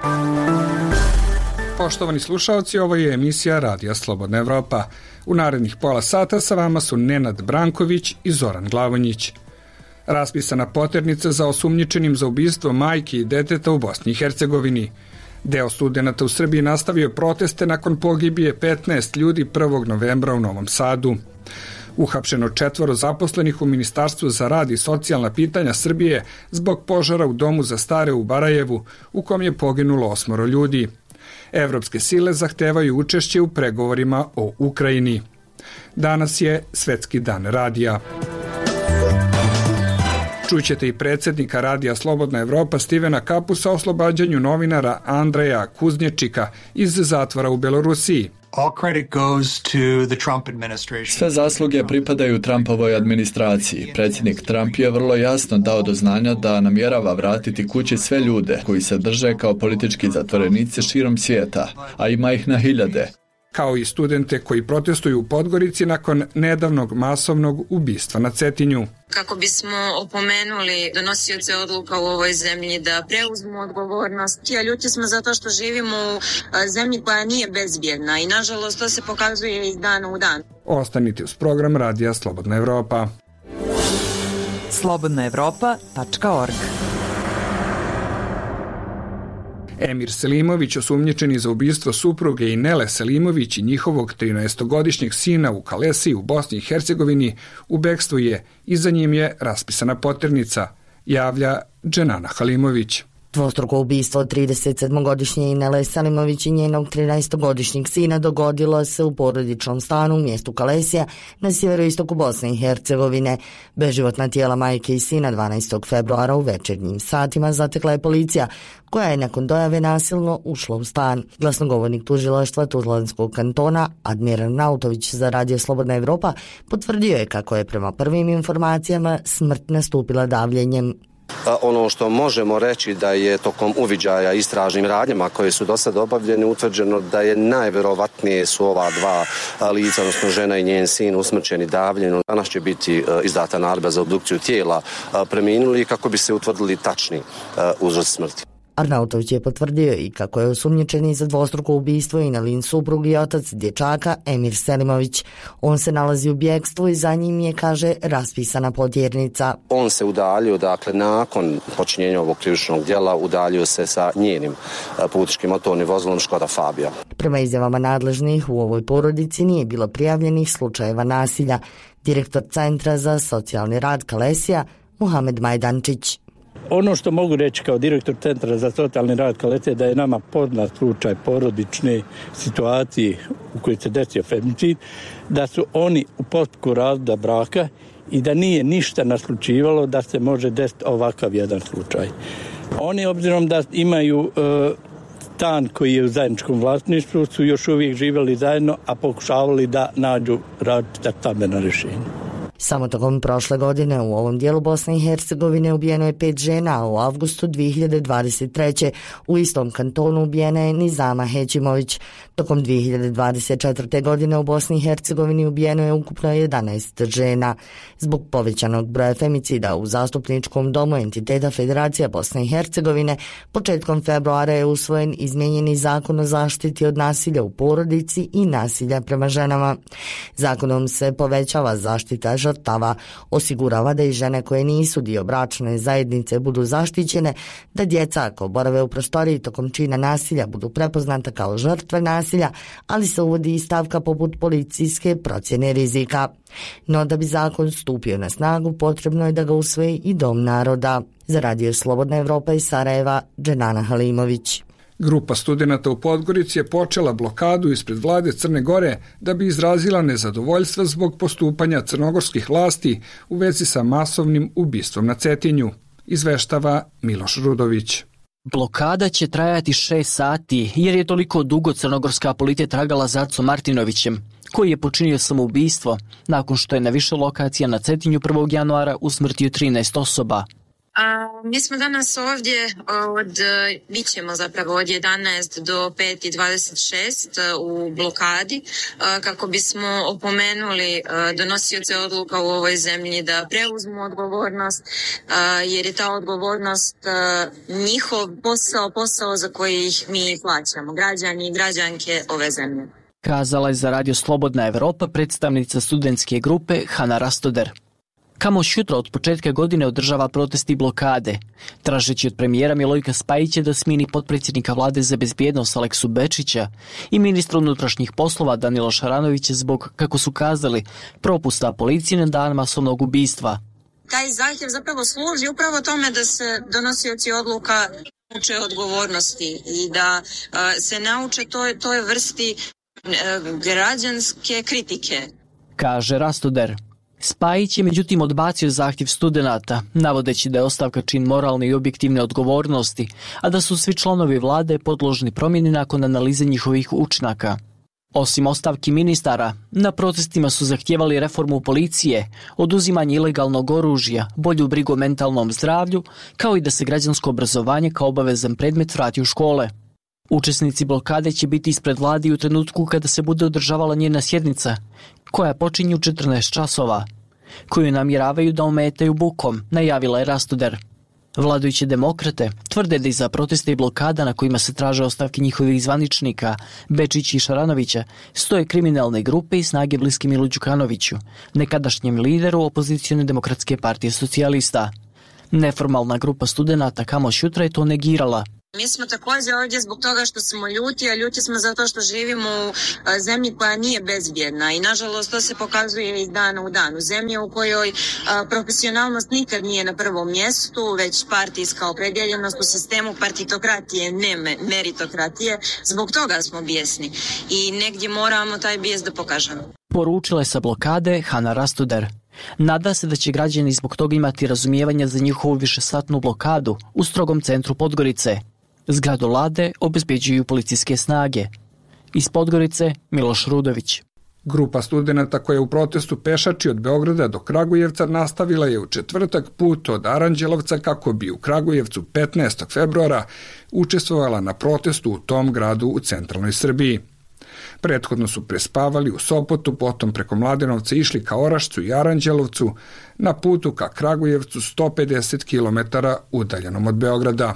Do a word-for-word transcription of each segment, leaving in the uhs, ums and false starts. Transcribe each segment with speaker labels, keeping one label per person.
Speaker 1: Poštovani slušalci, ovo je emisija Radija Slobodna Evropa. U narednih pola sata sa vama su Nenad Branković i Zoran Glavonjić. Raspisana poternica za osumnjičenim za ubistvo majke i deteta u Bosni i Hercegovini. Deo studenata u Srbiji nastavio proteste nakon pogibije petnaest ljudi prvog novembra u Novom Sadu. Uhapšeno četvoro zaposlenih u Ministarstvu za rad i socijalna pitanja Srbije zbog požara u domu za stare u Barajevu, u kom je poginulo osmoro ljudi. Evropske sile zahtevaju učešće u pregovorima o Ukrajini. Danas je Svetski dan radija. Čućete i predsjednika Radija Slobodna Evropa Stivena Kapusa o oslobađanju novinara Andreja Kuznječika iz zatvora u Belorusiji.
Speaker 2: Sve zasluge pripadaju Trumpovoj administraciji. Predsjednik Trump je vrlo jasno dao do znanja da namjerava vratiti kući sve ljude koji se drže kao politički zatvorenici širom svijeta, a ima ih na hiljade.
Speaker 1: Kao i studente koji protestuju u Podgorici nakon nedavnog masovnog ubistva na Cetinju.
Speaker 3: Kako bismo opomenuli donosioce odluka u ovoj zemlji da preuzmu odgovornost. Ja ljuti smo zato što živimo u zemlji koja nije bezbjedna i nažalost to se pokazuje iz dana u dan.
Speaker 1: Ostanite uz program Radija Slobodna Evropa.
Speaker 4: slobodna evropa tačka org.
Speaker 1: Emir Selimović, osumnjičeni za ubistvo supruge Inele Selimović i njihovog trinaestogodišnjeg sina u Kalesiji u Bosni i Hercegovini, u bekstvu je i za njim je raspisana poternica, javlja Dženana Halimović.
Speaker 5: Dvostruko ubistvo tridesetsedmogodišnje Inele Selimović i njenog trinaestogodišnjeg sina dogodilo se u porodičnom stanu u mjestu Kalesija na sjeveroistoku Bosne i Hercegovine. Beživotna tijela majke i sina dvanaestog februara u večernjim satima zatekla je policija, koja je nakon dojave nasilno ušla u stan. Glasnogovornik tužilaštva Tuzlanskog kantona Admiral Nautović za Radio Slobodna Evropa potvrdio je kako je prema prvim informacijama smrt nastupila davljenjem.
Speaker 6: Ono što možemo reći da je tokom uviđaja istražnim radnjama koje su do sada obavljene utvrđeno da je najverovatnije su ova dva lica, odnosno žena i njen sin, usmrćeni davljenom. Danas će biti izdata naredba za obdukciju tijela preminuli kako bi se utvrdili tačni uzroci smrti.
Speaker 5: Arnautović je potvrdio i kako je osumnjičeni za dvostruko ubistvo Inelin suprug i otac dječaka Emir Selimović. On se nalazi u bjegstvu i za njim je, kaže, raspisana potjernica.
Speaker 6: On se udaljio, dakle, nakon počinjenja ovog krivičnog djela, udaljio se sa njenim putničkim motornim vozilom Škoda Fabia.
Speaker 5: Prema izjavama nadležnih, u ovoj porodici nije bilo prijavljenih slučajeva nasilja. Direktor Centra za socijalni rad Kalesija, Muhamed Majdančić.
Speaker 7: Ono što mogu reći kao direktor Centra za socijalni rad Kalesije da je nama poznat slučaj porodične situacije u kojoj se desio femicid, da su oni u postupku razvoda braka i da nije ništa naslučivalo da se može desiti ovakav jedan slučaj. Oni, obzirom da imaju e, stan koji je u zajedničkom vlasništvu, su još uvijek živjeli zajedno, a pokušavali da nađu različita stambena rješenja.
Speaker 5: Samo tokom prošle godine u ovom dijelu Bosne i Hercegovine ubijeno je pet žena, a u avgustu dvije hiljade dvadeset treće u istom kantonu ubijena je Nizama Hećimović. Tokom dvije hiljade dvadeset četvrte. godine u Bosni i Hercegovini ubijeno je ukupno jedanaest žena. Zbog povećanog broja femicida u zastupničkom domu entiteta Federacija Bosne i Hercegovine, početkom februara je usvojen izmijenjeni zakon o zaštiti od nasilja u porodici i nasilja prema ženama. Zakonom se povećava zaštita žrtava, osigurava da i žene koje nisu dio bračne zajednice budu zaštićene, da djeca ako borave u prostoriji tokom čina nasilja budu prepoznata kao žrtve nasilja, ali se uvodi i stavka poput policijske procjene rizika. No da bi zakon stupio na snagu, potrebno je da ga usvoji i Dom naroda. Za Radio Slobodna Evropa iz Sarajeva, Dženana Halimović.
Speaker 1: Grupa studenata u Podgorici je počela blokadu ispred vlade Crne Gore da bi izrazila nezadovoljstvo zbog postupanja crnogorskih vlasti u vezi sa masovnim ubistvom na Cetinju, izveštava Miloš Rudović.
Speaker 8: Blokada će trajati šest sati jer je toliko dugo crnogorska policija tragala za Acom Martinovićem, koji je počinio samoubistvo nakon što je na više lokacija na Cetinju prvog januara usmrtio trinaest osoba.
Speaker 3: A, mi smo danas ovdje od, bit ćemo zapravo od jedanaest do pet i dvadeset šest u blokadi kako bismo opomenuli donosioce odluka u ovoj zemlji da preuzmu odgovornost, jer je ta odgovornost njihov posao, posao za koji ih mi plaćamo, građani i građanke ove zemlje.
Speaker 8: Kazala je za Radio Slobodna Evropa predstavnica studentske grupe Hana Rastoder. Kamoš jutro od početka godine održava protesti i blokade, tražeći od premijera Milojka Spajića da smini potpredsjednika vlade za bezbjednost Aleksu Bečića i ministra unutrašnjih poslova Danila Šaranovića zbog, kako su kazali, propusta policije na dan masovnog ubistva.
Speaker 3: Taj zahtjev zapravo služi upravo tome da se donosioci odluka nauče odgovornosti i da uh, se nauče toj, toj vrsti uh, građanske kritike.
Speaker 8: Kaže Rastoder. Spajić je međutim odbacio zahtjev studenata, navodeći da je ostavka čin moralne i objektivne odgovornosti, a da su svi članovi vlade podložni promjeni nakon analize njihovih učinaka. Osim ostavki ministara, na protestima su zahtijevali reformu policije, oduzimanje ilegalnog oružja, bolju brigu o mentalnom zdravlju, kao i da se građansko obrazovanje kao obavezan predmet vrati u škole. Učesnici blokade će biti ispred vlade u trenutku kada se bude održavala njena sjednica, koja počinje u četrnaest časova, koju namjeravaju da ometaju bukom, najavila je Rastoder. Vladajuće demokrate tvrde da iza protesta i blokada na kojima se traže ostavke njihovih zvaničnika, Bečića i Šaranovića, stoje kriminalne grupe i snage bliske Milu Đukanoviću, nekadašnjem lideru opozicione demokratske partije socijalista. Neformalna grupa studenata Kamoš jutra je to negirala.
Speaker 3: Mi smo također ovdje zbog toga što smo ljuti, a ljuti smo zato što živimo u zemlji koja nije bezbjedna i nažalost to se pokazuje iz dana u dan. U zemlji u kojoj profesionalnost nikad nije na prvom mjestu, već partijska opredjeljenost u sistemu partitokratije, ne meritokratije. Zbog toga smo bijesni i negdje moramo taj bijes da pokažemo.
Speaker 8: Poručila je sa blokade Hana Rastoder. Nada se da će građani zbog toga imati razumijevanja za njihovu višesatnu blokadu u strogom centru Podgorice. Zgradu vlade obezbeđuju policijske snage. Iz Podgorice Miloš Rudović.
Speaker 1: Grupa studenata koja u protestu pešači od Beograda do Kragujevca nastavila je u četvrtak put od Aranđelovca kako bi u Kragujevcu petnaestog februara učestvovala na protestu u tom gradu u centralnoj Srbiji. Prethodno su prespavali u Sopotu, potom preko Mladenovca išli ka Orašcu i Aranđelovcu na putu ka Kragujevcu sto pedeset kilometara udaljenom od Beograda.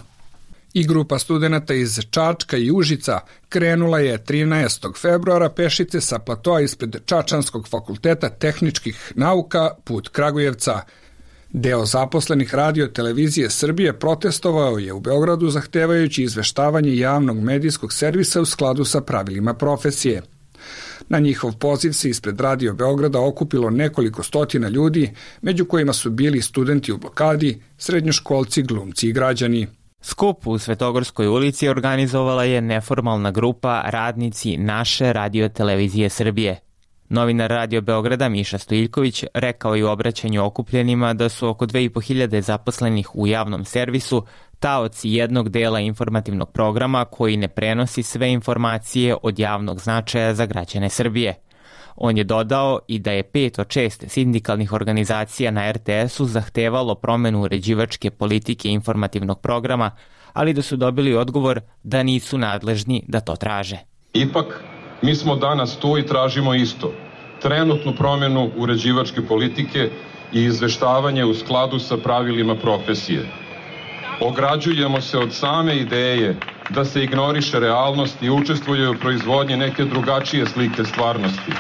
Speaker 1: I grupa studenata iz Čačka i Užica krenula je trinaestog februara pešice sa platoa ispred Čačanskog fakulteta tehničkih nauka put Kragujevca. Deo zaposlenih Radio televizije Srbije protestovao je u Beogradu zahtevajući izveštavanje javnog medijskog servisa u skladu sa pravilima profesije. Na njihov poziv se ispred Radio Beograda okupilo nekoliko stotina ljudi, među kojima su bili studenti u blokadi, srednjoškolci, glumci i građani.
Speaker 4: Skup u Svetogorskoj ulici organizovala je neformalna grupa Radnici naše Radio televizije Srbije. Novinar Radio Beograda Miša Stojiljković rekao je u obraćanju okupljenima da su oko dve i po hiljade zaposlenih u javnom servisu taoci jednog dela informativnog programa koji ne prenosi sve informacije od javnog značaja za građane Srbije. On je dodao i da je pet od šest sindikalnih organizacija na er te esu zahtevalo promenu uređivačke politike informativnog programa, ali da su dobili odgovor da nisu nadležni da to traže.
Speaker 9: Ipak, mi smo danas tu i tražimo isto. Trenutnu promjenu uređivačke politike i izveštavanje u skladu sa pravilima profesije. Ograđujemo se od same ideje da se ignoriše realnost i učestvuje u proizvodnji neke drugačije slike stvarnosti.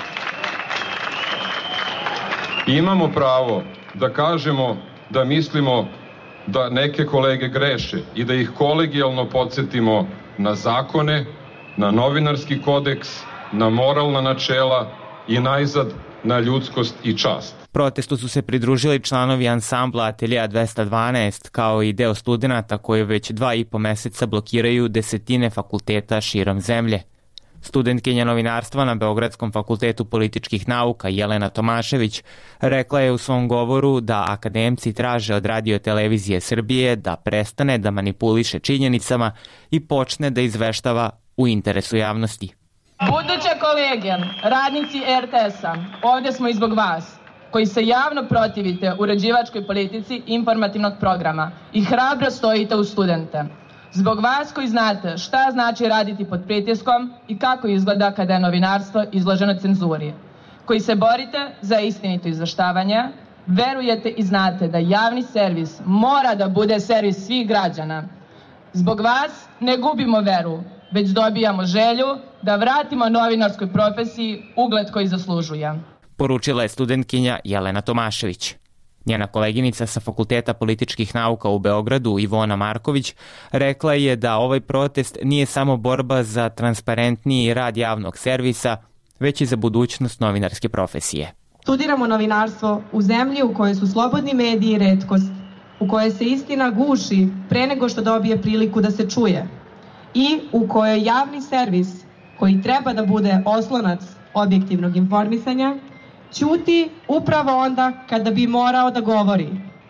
Speaker 9: Imamo pravo da kažemo da mislimo da neke kolege greše i da ih kolegijalno podsjetimo na zakone, na novinarski kodeks, na moralna načela i najzad na ljudskost i čast.
Speaker 4: Protestu su se pridružili članovi ansambla Ateljea dvesta dvanaest, kao i deo studenata koji već dva i po meseca blokiraju desetine fakulteta širom zemlje. Studentkinja novinarstva na Beogradskom fakultetu političkih nauka Jelena Tomašević rekla je u svom govoru da akademci traže od Radio televizije Srbije da prestane da manipuliše činjenicama i počne da izveštava u interesu javnosti.
Speaker 10: Buduće kolege, radnici er te esa, ovdje smo i zbog vas. koji se javno protivite uređivačkoj politici informativnog programa i hrabro stojite uz studente. Zbog vas koji znate šta znači raditi pod pritiskom i kako izgleda kada je novinarstvo izloženo cenzuri, koji se borite za istinito izveštavanje, verujete i znate da javni servis mora da bude servis svih građana. Zbog vas ne gubimo veru, već dobijamo želju da vratimo novinarskoj profesiji ugled koji zaslužuje.
Speaker 4: Poručila je studentkinja Jelena Tomašević. Njena koleginica sa Fakulteta političkih nauka u Beogradu, Ivona Marković, rekla je da ovaj protest nije samo borba za transparentniji rad javnog servisa, već i za budućnost novinarske profesije.
Speaker 11: Studiramo novinarstvo u zemlji u kojoj su slobodni mediji retkost, u kojoj se istina guši pre nego što dobije priliku da se čuje i u kojoj javni servis, koji treba da bude oslonac objektivnog informisanja, ćuti upravo onda kada bi morao da govori.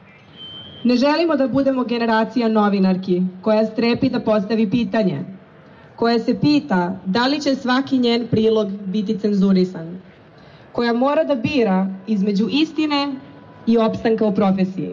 Speaker 11: Ne želimo da budemo generacija novinarki koja strepi da postavi pitanje, koja se pita da li će svaki njen prilog biti cenzurisan, koja mora da bira između istine i opstanka u profesiji.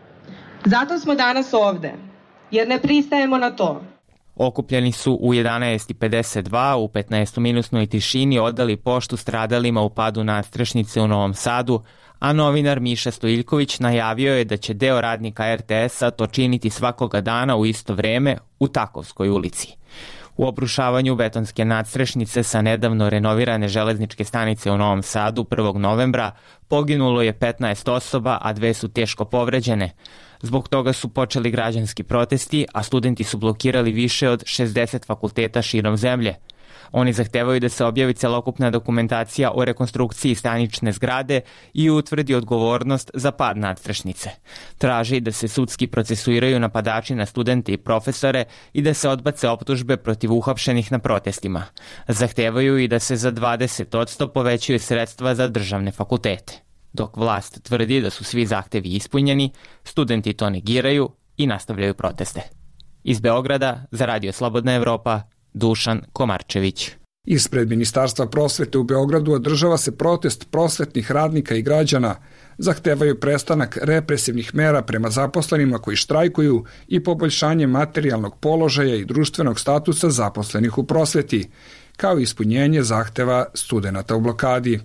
Speaker 11: Zato smo danas ovde, jer ne pristajemo na to.
Speaker 4: Okupljeni su u jedanaest i pedeset dva u petnaestominutnoj tišini odali poštu stradalima u padu nadstrešnice u Novom Sadu, a novinar Miša Stojiljković najavio je da će deo radnika er te es-a to činiti svakoga dana u isto vreme u Takovskoj ulici. U obrušavanju betonske nadstrešnice sa nedavno renovirane železničke stanice u Novom Sadu prvog novembra poginulo je petnaest osoba, a dve su teško povređene. Zbog toga su počeli građanski protesti, a studenti su blokirali više od šezdeset fakulteta širom zemlje. Oni zahtevaju da se objavi celokupna dokumentacija o rekonstrukciji stanične zgrade i utvrdi odgovornost za pad nadstrešnice. Traži da se sudski procesuiraju napadači na studente i profesore i da se odbace optužbe protiv uhapšenih na protestima. Zahtevaju i da se za dvadeset posto povećaju sredstva za državne fakultete. Dok vlast tvrdi da su svi zahtevi ispunjeni, studenti to negiraju i nastavljaju proteste. Iz Beograda za Radio Slobodna Evropa, Dušan Komarčević.
Speaker 1: Ispred Ministarstva prosvete u Beogradu održava se protest prosvetnih radnika i građana. Zahtevaju prestanak represivnih mera prema zaposlenima koji štrajkuju i poboljšanje materijalnog položaja i društvenog statusa zaposlenih u prosveti, kao i ispunjenje zahteva studenata u blokadi.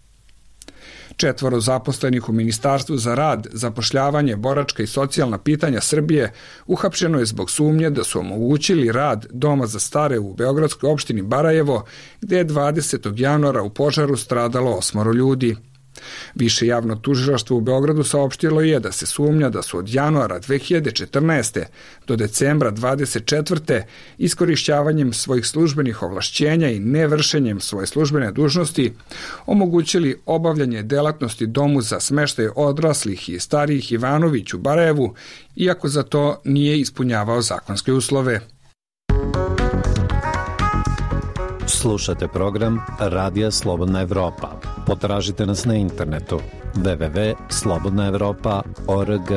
Speaker 1: Četvoro zaposlenih u Ministarstvu za rad, zapošljavanje, boračka i socijalna pitanja Srbije uhapšeno je zbog sumnje da su omogućili rad Doma za stare u beogradskoj opštini Barajevo, gde je dvadesetog januara u požaru stradalo osmoro ljudi. Više javno tužilaštvo u Beogradu saopštilo je da se sumnja da su od januara dve hiljade četrnaeste. do decembra dvadeset četvrte. iskorišćavanjem svojih službenih ovlašćenja i nevršenjem svoje službene dužnosti omogućili obavljanje delatnosti Domu za smeštaj odraslih i starijih Ivanović u Barajevu, iako za to nije ispunjavao zakonske uslove.
Speaker 12: Slušate program Radija Slobodna Evropa. Potražite nas na internetu w w w tačka slobodna evropa tačka org.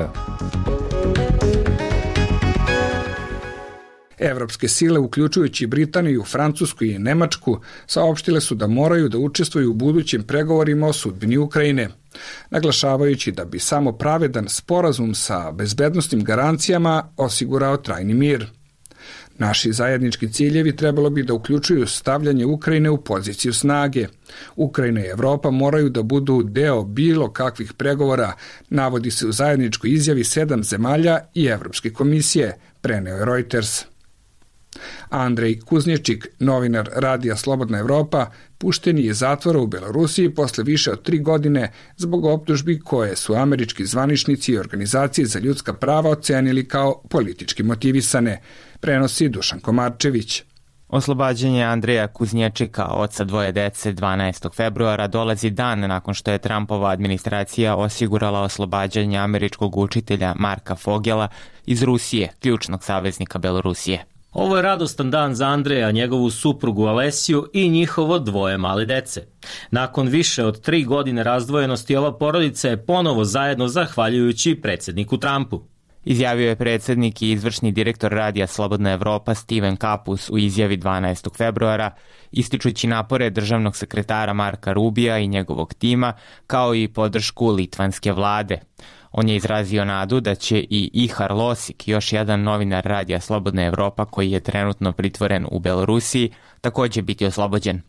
Speaker 1: Evropske sile, uključujući Britaniju, Francusku i Nemačku, saopštile su da moraju da učestvuju u budućim pregovorima o sudbini Ukrajine, naglašavajući da bi samo pravedan sporazum sa bezbednosnim garancijama osigurao trajni mir. Naši zajednički ciljevi trebalo bi da uključuju stavljanje Ukrajine u poziciju snage. Ukrajina i Evropa moraju da budu deo bilo kakvih pregovora, navodi se u zajedničkoj izjavi sedam zemalja i Evropske komisije, preneo je Reuters. Andrej Kuznječik, novinar Radija Slobodna Evropa, pušten je iz zatvora u Belorusiji posle više od tri godine zbog optužbi koje su američki zvaničnici i organizacije za ljudska prava ocenili kao politički motivisane, prenosi Dušan Komarčević.
Speaker 4: Oslobađanje Andreja Kuznječika, oca dvoje dece, dvanaestog februara dolazi dan nakon što je Trumpova administracija osigurala oslobađanje američkog učitelja Marka Fogela iz Rusije, ključnog saveznika Belorusije.
Speaker 13: Ovo je radostan dan za Andreja, njegovu suprugu Alesiju i njihovo dvoje male dece. Nakon više od tri godine razdvojenosti, ova porodica je ponovo zajedno zahvaljujući predsjedniku Trumpu.
Speaker 4: izjavio je predsjednik i izvršni direktor Radija Slobodna Evropa Steven Kapus u izjavi dvanaestog februara, ističući napore državnog sekretara Marka Rubija i njegovog tima, kao i podršku litvanske vlade. On je izrazio nadu da će i Ihar Losik, još jedan novinar Radija Slobodna Evropa koji je trenutno pritvoren u Belorusiji, također biti oslobođen.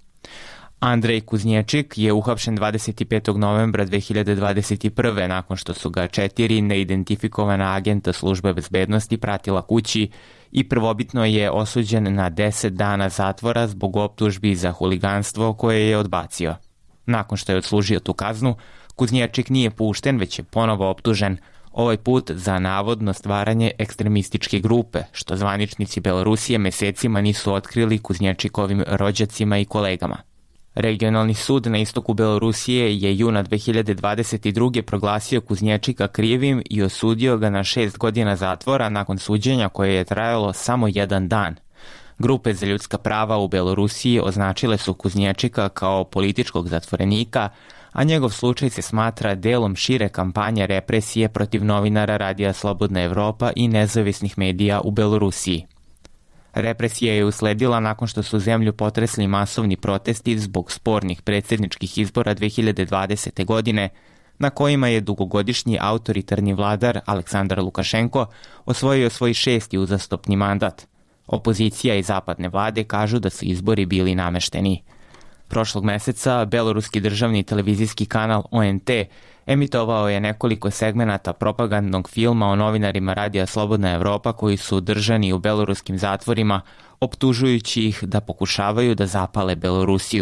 Speaker 4: Andrej Kuznječik je uhapšen dvadeset petog novembra dve hiljade dvadeset prve nakon što su ga četiri neidentifikovana agenta službe bezbednosti pratila kući i prvobitno je osuđen na deset dana zatvora zbog optužbi za huliganstvo koje je odbacio. Nakon što je odslužio tu kaznu, Kuznječik nije pušten, već je ponovo optužen, ovaj put za navodno stvaranje ekstremističke grupe, što zvaničnici Belorusije mesecima nisu otkrili Kuznječikovim rođacima i kolegama. Regionalni sud na istoku Belorusije je juna dve hiljade dvadeset druge proglasio Kuznječika krivim i osudio ga na šest godina zatvora nakon suđenja koje je trajalo samo jedan dan. Grupe za ljudska prava u Belorusiji označile su Kuznječika kao političkog zatvorenika, a njegov slučaj se smatra delom šire kampanje represije protiv novinara Radija Slobodna Evropa i nezavisnih medija u Belorusiji. Represija je usledila nakon što su zemlju potresli masovni protesti zbog spornih predsjedničkih izbora dve hiljade dvadesete. godine, na kojima je dugogodišnji autoritarni vladar Aleksandar Lukašenko osvojio svoj šesti uzastopni mandat. Opozicija i zapadne vlade kažu da su izbori bili namešteni. Prošlog meseca beloruski državni televizijski kanal O N T emitovao je nekoliko segmenata propagandnog filma o novinarima Radija Slobodna Evropa koji su držani u beloruskim zatvorima, optužujući ih da pokušavaju da zapale Belorusiju.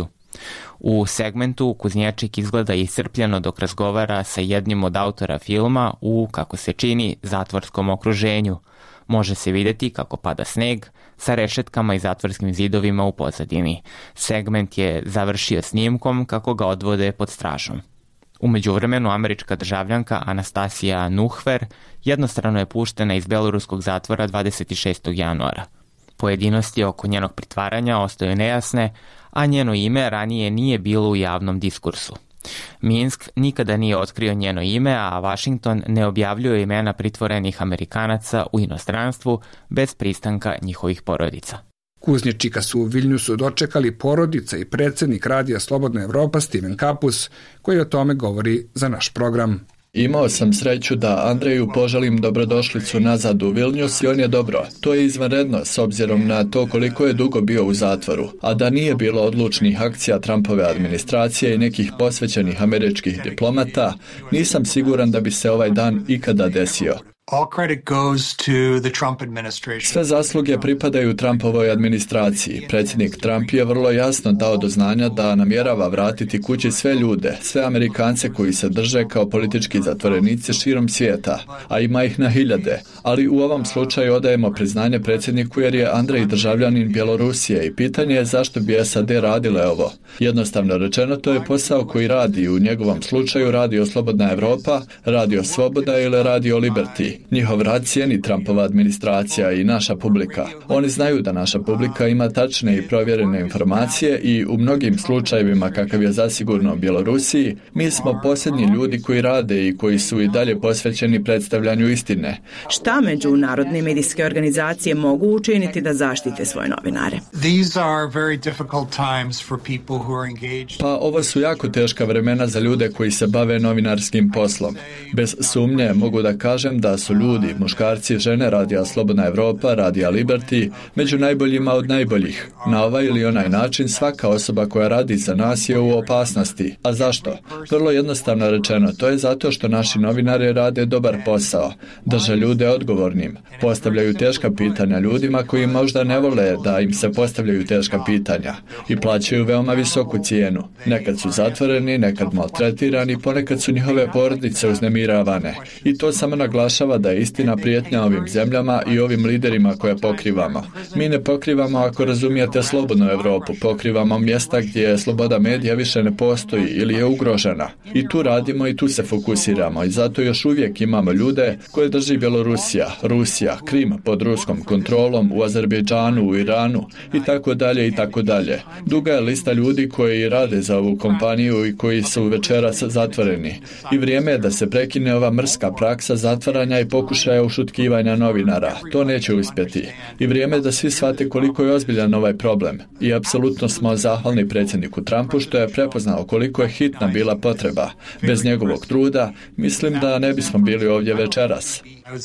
Speaker 4: U segmentu Kuznječik izgleda iscrpljeno dok razgovara sa jednim od autora filma u, kako se čini, zatvorskom okruženju. Može se vidjeti kako pada sneg sa rešetkama i zatvorskim zidovima u pozadini. Segment je završio snimkom kako ga odvode pod stražom. U međuvremenu američka državljanka Anastasija Nuhver jednostrano je puštena iz beloruskog zatvora dvadeset šestog januara. Pojedinosti oko njenog pritvaranja ostaju nejasne, a njeno ime ranije nije bilo u javnom diskursu. Minsk nikada nije otkrio njeno ime, a Washington ne objavljuje imena pritvorenih Amerikanaca u inostranstvu bez pristanka njihovih porodica.
Speaker 1: Kuznječika su u Viljnusu dočekali porodica i predsjednik Radija Slobodna Evropa Steven Kapus, koji o tome govori za naš program.
Speaker 2: Imao sam sreću da Andreju poželim dobrodošlicu nazad u Vilnius i on je dobro. To je izvanredno s obzirom na to koliko je dugo bio u zatvoru, a da nije bilo odlučnih akcija Trumpove administracije i nekih posvećenih američkih diplomata, nisam siguran da bi se ovaj dan ikada desio. Sve zasluge pripadaju Trumpovoj administraciji. Predsjednik Trump je vrlo jasno dao do znanja da namjerava vratiti kući sve ljude, sve Amerikance koji se drže kao politički zatvorenici širom svijeta, a ima ih na hiljade. Ali u ovom slučaju odajemo priznanje predsjedniku jer je Andrej državljanin Bjelorusije i pitanje je zašto bi S A D radile ovo. Jednostavno rečeno, to je posao koji radi u njegovom slučaju Radio Slobodna Evropa, Radio Sloboda ili Radio Liberty. Njihov rad cijeni Trumpova administracija i naša publika. Oni znaju da naša publika ima tačne i provjerene informacije i u mnogim slučajevima kakav je zasigurno u Bjelorusiji, mi smo posljednji ljudi koji rade i koji su i dalje posvećeni predstavljanju istine.
Speaker 14: Šta međunarodne medijske organizacije mogu učiniti da zaštite svoje novinare?
Speaker 2: Pa ovo su jako teška vremena za ljude koji se bave novinarskim poslom. Bez sumnje mogu da kažem da su ljudi, muškarci, žene Radija Slobodna Evropa, Radija Liberty, među najboljima od najboljih. Na ovaj ili onaj način svaka osoba koja radi za nas je u opasnosti. A zašto? Vrlo jednostavno rečeno, to je zato što naši novinari rade dobar posao, drže ljude odgovornim, postavljaju teška pitanja ljudima koji možda ne vole da im se postavljaju teška pitanja i plaćaju veoma visoku cijenu. Nekad su zatvoreni, nekad maltretirani, ponekad su njihove porodice uznemiravane. I to samo naglašava da je istina prijetnja ovim zemljama i ovim liderima koje pokrivamo. Mi ne pokrivamo, ako razumijete, slobodnu Evropu, pokrivamo mjesta gdje sloboda medija više ne postoji ili je ugrožena. I tu radimo i tu se fokusiramo i zato još uvijek imamo ljude koje drži Bjelorusija, Rusija, Krim pod ruskom kontrolom, u Azerbejdžanu, u Iranu i tako dalje i tako dalje. Duga je lista ljudi koji rade za ovu kompaniju i koji su večeras zatvoreni. I vrijeme je da se prekine ova mrska praksa zatvaranja i pitanje pokušaja ušutkivanja novinara. To neće uspjeti. I vrijeme je da svi shvate koliko je ozbiljan ovaj problem. I apsolutno smo zahvalni predsjedniku Trumpu što je prepoznao koliko je hitna bila potreba. Bez njegovog truda, mislim da ne bismo bili ovdje večeras.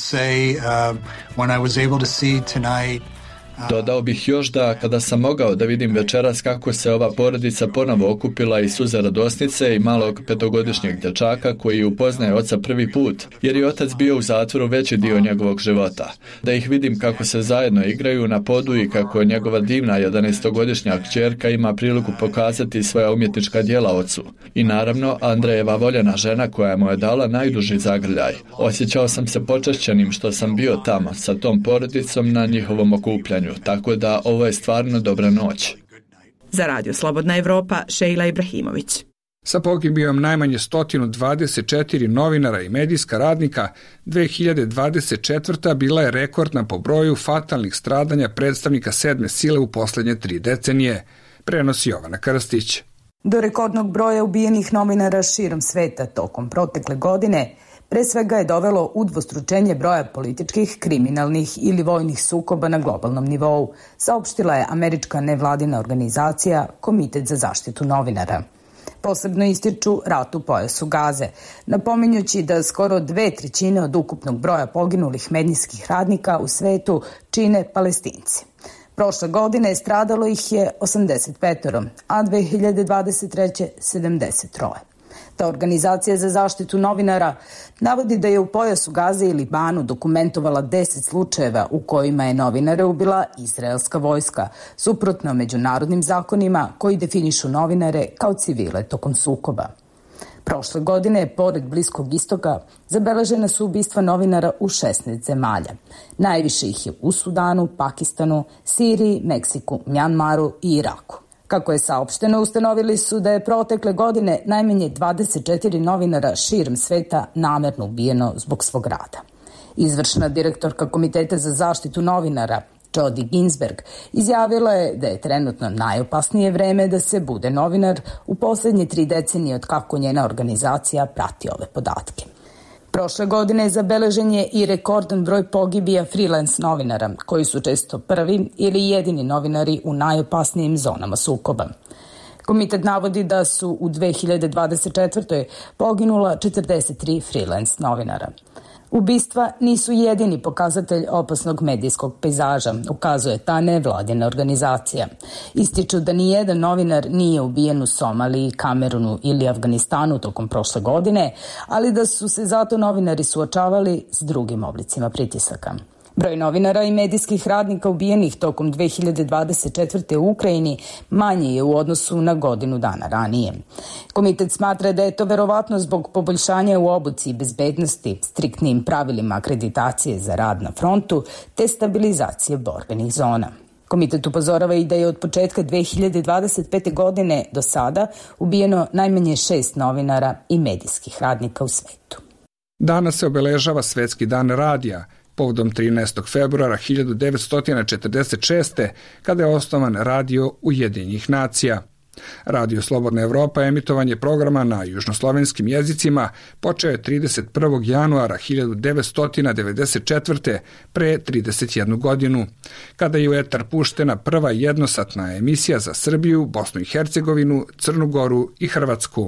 Speaker 2: Dodao bih još da kada sam mogao da vidim večeras kako se ova porodica ponovo okupila iz suza radosnice i malog petogodišnjeg dječaka koji upoznaje oca prvi put, jer je otac bio u zatvoru veći dio njegovog života. Da ih vidim kako se zajedno igraju na podu i kako njegova divna jedanaestogodišnja kćerka ima priliku pokazati svoja umjetnička djela ocu. I naravno Andrejeva voljena žena koja mu je dala najduži zagrljaj. Osjećao sam se počašćenim što sam bio tamo sa tom porodicom na njihovom okupljanju. Tako da ovo je stvarno dobra noć.
Speaker 14: Za Radio Slobodna Evropa, Šejla Ibrahimović.
Speaker 1: Sa pogibijom najmanje sto dvadeset četiri novinara i medijska radnika, dve hiljade dvadeset četvrta bila je rekordna po broju fatalnih stradanja predstavnika sedme sile u posljednje tri decenije, prenosi Jovana Krstić.
Speaker 15: Do rekordnog broja ubijenih novinara širom sveta tokom protekle godine pre svega je dovelo udvostručenje broja političkih, kriminalnih ili vojnih sukoba na globalnom nivou, saopštila je američka nevladina organizacija Komitet za zaštitu novinara. Posebno ističu rat u pojasu Gaze, napominjući da skoro dve trećine od ukupnog broja poginulih medijskih radnika u svetu čine Palestinci. Prošle godine stradalo ih je osamdeset pet, a dve hiljade dvadeset treće sedamdeset tri. Ta organizacija za zaštitu novinara navodi da je u pojasu Gaze i Libanu dokumentovala deset slučajeva u kojima je novinare ubila izraelska vojska, suprotno međunarodnim zakonima koji definišu novinare kao civile tokom sukoba. Prošle godine, pored Bliskog istoka, zabeležena su ubistva novinara u šesnaest zemalja. Najviše ih je u Sudanu, Pakistanu, Siriji, Meksiku, Mjanmaru i Iraku. Kako je saopšteno, ustanovili su da je protekle godine najmanje dvadeset četiri novinara širom sveta namerno ubijeno zbog svog rada. Izvršna direktorka Komiteta za zaštitu novinara, Jodi Ginsberg, izjavila je da je trenutno najopasnije vreme da se bude novinar u posljednje tri decenije od kako njena organizacija prati ove podatke. Prošle godine zabeležen je i rekordan broj pogibija freelance novinara, koji su često prvi ili jedini novinari u najopasnijim zonama sukoba. Komitet navodi da su u dve hiljade dvadeset četvrtoj poginula četrdeset tri freelance novinara. Ubistva nisu jedini pokazatelj opasnog medijskog pejzaža, ukazuje ta nevladina organizacija. Ističu da nijedan novinar nije ubijen u Somaliji, Kamerunu ili Afganistanu tokom prošle godine, ali da su se zato novinari suočavali s drugim oblicima pritisaka. Broj novinara i medijskih radnika ubijenih tokom dve hiljade dvadeset četvrte u Ukrajini manji je u odnosu na godinu dana ranije. Komitet smatra da je to verovatno zbog poboljšanja u obuci i bezbednosti, striktnim pravilima akreditacije za rad na frontu te stabilizacije borbenih zona. Komitet upozorava i da je od početka dve hiljade dvadeset pete. godine do sada ubijeno najmanje šest novinara i medijskih radnika u svetu.
Speaker 1: Danas se obeležava Svetski dan radija, povodom trinaestog februara hiljadu devetsto četrdeset šeste. kada je osnovan Radio Ujedinjenih nacija. Radio Slobodna Evropa emitovanje programa na južnoslovenskim jezicima počeo je trideset prvog januara hiljadu devetsto devedeset četvrte. pre trideset jednu godinu, kada je u etar puštena prva jednosatna emisija za Srbiju, Bosnu i Hercegovinu, Crnu Goru i Hrvatsku.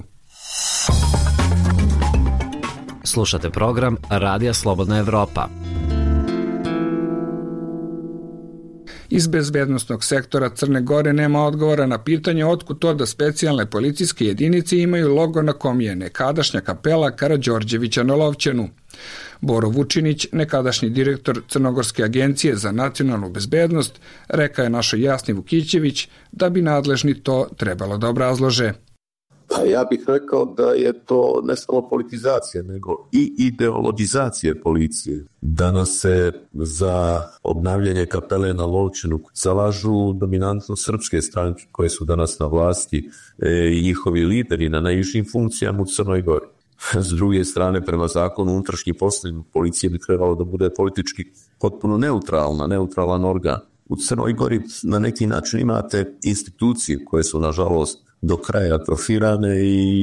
Speaker 12: Slušate program Radija Slobodna Evropa.
Speaker 1: Iz bezbednostnog sektora Crne Gore nema odgovora na pitanje otkud to da specijalne policijske jedinice imaju logo na kom je nekadašnja kapela Karađorđevića na Lovćenu. Boro Vučinić, nekadašnji direktor Crnogorske agencije za nacionalnu bezbednost, reka je našoj Jasni Vukićević da bi nadležni to trebalo da obrazlože.
Speaker 16: Pa ja bih rekao da je to ne samo politizacija, nego i ideologizacija policije. Danas se za obnavljanje kapele na Lovćenu zalažu dominantno srpske stranke koje su danas na vlasti i njihovi lideri na najvišim funkcijama u Crnoj Gori. S druge strane, prema zakonu unutrašnjih poslova, policija bi trebalo da bude politički potpuno neutralna, neutralan organ. U Crnoj Gori na neki način imate institucije koje su, nažalost, do kraja atrofirane i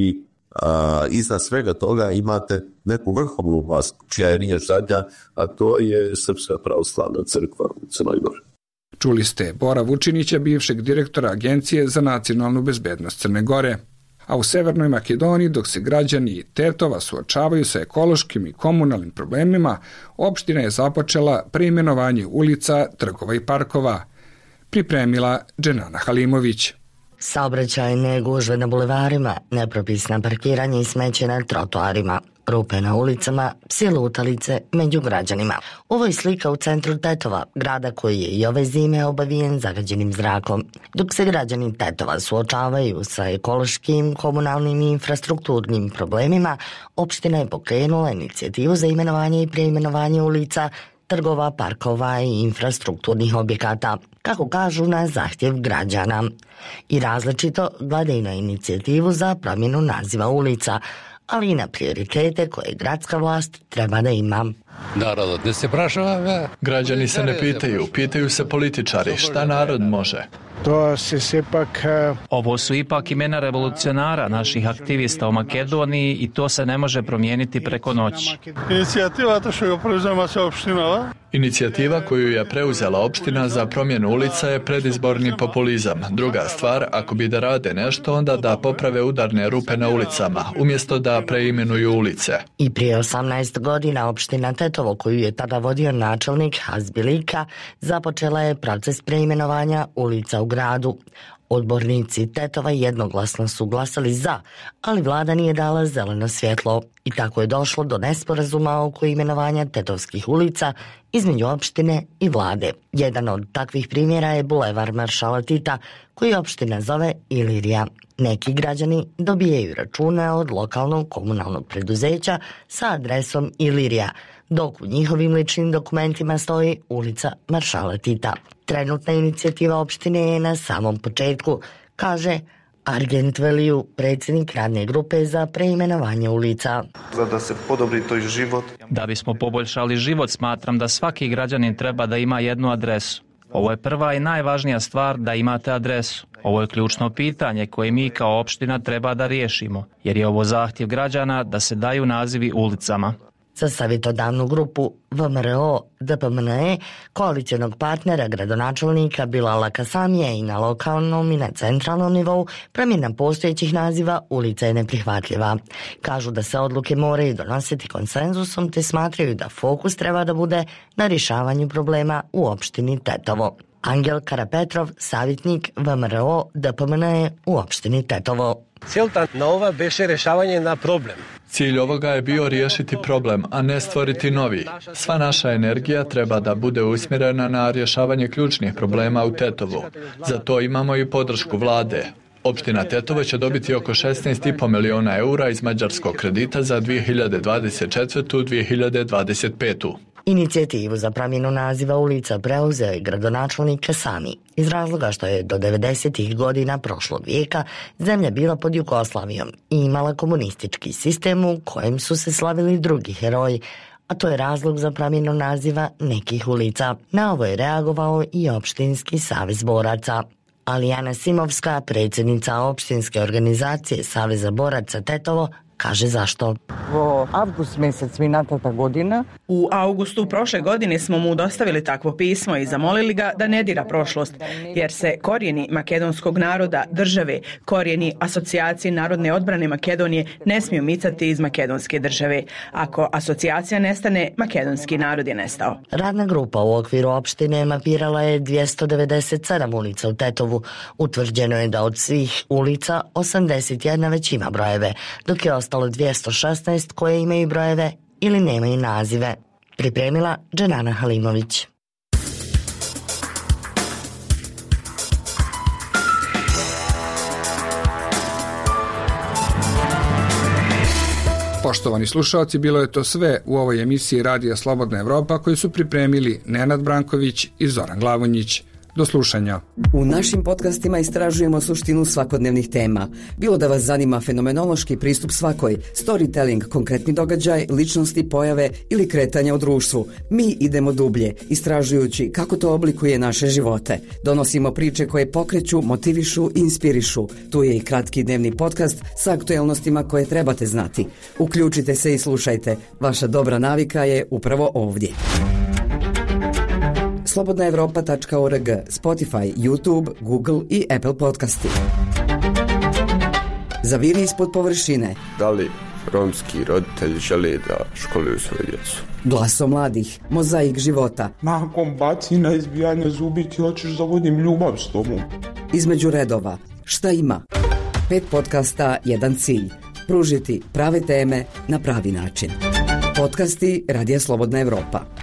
Speaker 16: A, iznad svega toga imate neku vrhovnu vlast, čija nije zadnja, a to je Srpska pravoslavna crkva u Crnoj Gori.
Speaker 1: Čuli ste Bora Vučinića, bivšeg direktora Agencije za nacionalnu bezbednost Crne Gore. A u Severnoj Makedoniji, dok se građani Tetova suočavaju sa ekološkim i komunalnim problemima, opština je započela preimenovanje ulica, trgova i parkova. Pripremila Dženana Halimović.
Speaker 5: Saobraćajne gužve na bulevarima, nepropisna parkiranje i smeće na trotoarima, rupe na ulicama, psi lutalice među građanima. Ovo je slika u centru Tetova, grada koji je i ove zime obavijen zagađenim zrakom. Dok se građani Tetova suočavaju sa ekološkim, komunalnim i infrastrukturnim problemima, opština je pokrenula inicijativu za imenovanje i preimenovanje ulica, trgova, parkova i infrastrukturnih objekata, kako kažu na zahtjev građana. I različito gledaju na inicijativu za promjenu naziva ulica, ali i na prioritete koje gradska vlast treba da ima.
Speaker 2: Narod ne se prašava. Građani se ne pitaju, pitaju se političari. Šta narod može?
Speaker 17: To se sepak... Ovo su ipak imena revolucionara, naših aktivista u Makedoniji i to se ne može promijeniti preko noći.
Speaker 18: Inicijativa to što ga preuzema se opština.
Speaker 2: Inicijativa koju je preuzela opština za promjenu ulica je predizborni populizam. Druga stvar, ako bi da rade nešto, onda da poprave udarne rupe na ulicama, umjesto da preimenuju ulice.
Speaker 5: I prije osamnaest godina opština Tetovo, koju je tada vodio načelnik Hazbilika, započela je proces preimenovanja ulica u gradu. Odbornici Tetova jednoglasno su glasali za, ali vlada nije dala zeleno svjetlo i tako je došlo do nesporazuma oko imenovanja tetovskih ulica između opštine i vlade. Jedan od takvih primjera je bulevar Maršala Tita, koji opština zove Ilirija. Neki građani dobijaju račune od lokalnog komunalnog preduzeća sa adresom Ilirija, dok u njihovim ličnim dokumentima stoji ulica Maršala Tita. Trenutna inicijativa opštine je na samom početku, kaže Argent Veliju, predsjednik radne grupe za preimenovanje ulica.
Speaker 18: Za da se podobri toj život.
Speaker 17: Da bismo poboljšali život, smatram da svaki građanin treba da ima jednu adresu. Ovo je prva i najvažnija stvar, da imate adresu. Ovo je ključno pitanje koje mi kao opština treba da riješimo, jer je ovo zahtjev građana da se daju nazivi ulicama.
Speaker 5: Za savjetodavnu grupu V M R O D P M N E, koalicionog partnera gradonačelnika Bilala Kasamija i na lokalnom i na centralnom nivou, promjena postojećih naziva ulica je neprihvatljiva. Kažu da se odluke moraju donositi konsenzusom te smatraju da fokus treba da bude na rješavanju problema u opštini Tetovo. Angel Karapetrov, savjetnik V M R O D P M N E u opštini Tetovo.
Speaker 19: Celta nova beše rješavanje na problem.
Speaker 2: Cilj ovoga je bio riješiti problem, a ne stvoriti novi. Sva naša energija treba da bude usmjerena na rješavanje ključnih problema u Tetovu. Za to imamo i podršku vlade. Opština Tetovo će dobiti oko šesnaest i po miliona eura iz mađarskog kredita za dvije hiljade dvadeset četvrtu do dvije hiljade dvadeset petu.
Speaker 5: Inicijativu za promjenu naziva ulica preuzeo je gradonačelnik Kasami, iz razloga što je do devedesetih godina prošlog vijeka zemlja bila pod Jugoslavijom i imala komunistički sistem u kojem su se slavili drugi heroji, a to je razlog za promjenu naziva nekih ulica. Na ovo je reagovao i opštinski savez boraca. Alijana Simovska, predsjednica opštinske organizacije Saveza boraca Tetovo, kaže zašto.
Speaker 20: U avgust mjesec minatata godina.
Speaker 14: U augustu prošle godine smo mu dostavili takvo pismo i zamolili ga da ne dira prošlost, jer se korijeni makedonskog naroda, države, korijeni asocijacije narodne odbrane Makedonije ne smiju micati iz makedonske države. Ako asocijacija nestane, makedonski narod je nestao.
Speaker 5: Radna grupa u okviru opštine mapirala je dvjesto devedeset sedam ulica u Tetovu. Utvrđeno je da od svih ulica osamdeset jedna već ima brojeve, dok je ostalo dvjesto šesnaest koje imaju brojeve ili nemaju nazive. Pripremila Dženana Halimović.
Speaker 1: Poštovani slušalci, bilo je to sve u ovoj emisiji Radija Slobodna Evropa koju su pripremili Nenad Branković i Zoran Glavonjić. Do slušanja.
Speaker 21: U našim podcastima istražujemo suštinu svakodnevnih tema. Bilo da vas zanima fenomenološki pristup svakoj, storytelling, konkretni događaj, ličnosti, pojave ili kretanja u društvu. Mi idemo dublje, istražujući kako to oblikuje naše živote. Donosimo priče koje pokreću, motivišu i inspirišu. Tu je i kratki dnevni podcast sa aktuelnostima koje trebate znati. Uključite se i slušajte. Vaša dobra navika je upravo ovdje. slobodna evropa tačka org, Spotify, YouTube, Google i Apple podcasti. Zaviri ispod površine.
Speaker 22: Da li romski roditelji žele da školuju svoju djecu?
Speaker 21: Glaso mladih, mozaik života.
Speaker 23: Nakon bacina, izbijanja zubi ti hoćeš da vodim ljubav s tobom.
Speaker 21: Između redova. Šta ima? Pet podcasta, jedan cilj. Pružiti prave teme na pravi način. Podcasti Radija Slobodna Evropa.